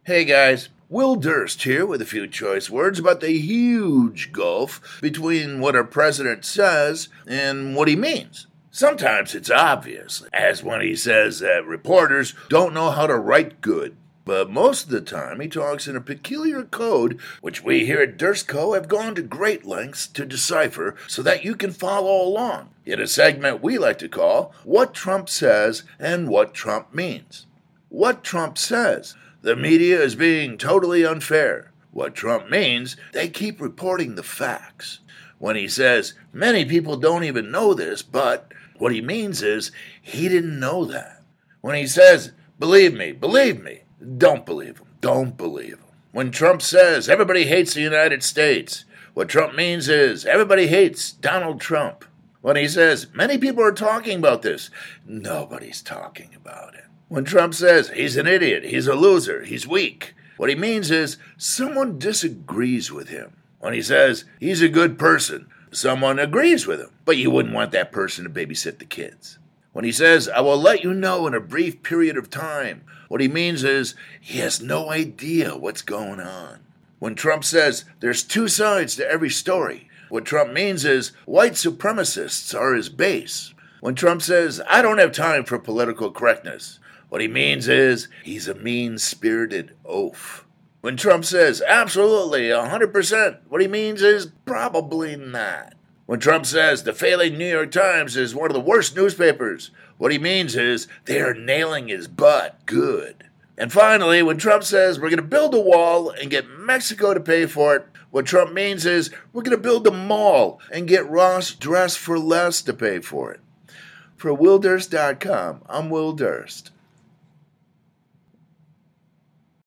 Hey guys, Will Durst here with a few choice words about the huge gulf between what our president says and what he means. Sometimes it's obvious, as when he says that reporters don't know how to write good. But most of the time, he talks in a peculiar code which we here at Durst Co. have gone to great lengths to decipher so that you can follow along in a segment we like to call What Trump Says and What Trump Means. What Trump says: the media is being totally unfair. What Trump means: they keep reporting the facts. When he says, many people don't even know this, but what he means is, he didn't know that. When he says, believe me, don't believe him, don't believe him. When Trump says, everybody hates the United States, what Trump means is, everybody hates Donald Trump. When he says, many people are talking about this, nobody's talking about it. When Trump says, he's an idiot, he's a loser, he's weak, what he means is, someone disagrees with him. When he says, he's a good person, someone agrees with him, but you wouldn't want that person to babysit the kids. When he says, I will let you know in a brief period of time, what he means is, he has no idea what's going on. When Trump says, there's two sides to every story, what Trump means is, white supremacists are his base. When Trump says, I don't have time for political correctness, what he means is, he's a mean-spirited oaf. When Trump says, absolutely, 100%, what he means is, probably not. When Trump says, the failing New York Times is one of the worst newspapers, what he means is, they are nailing his butt good. And finally, when Trump says, we're going to build a wall and get Mexico to pay for it, what Trump means is, we're going to build a mall and get Ross Dress for Less to pay for it. For WillDurst.com, I'm Will Durst.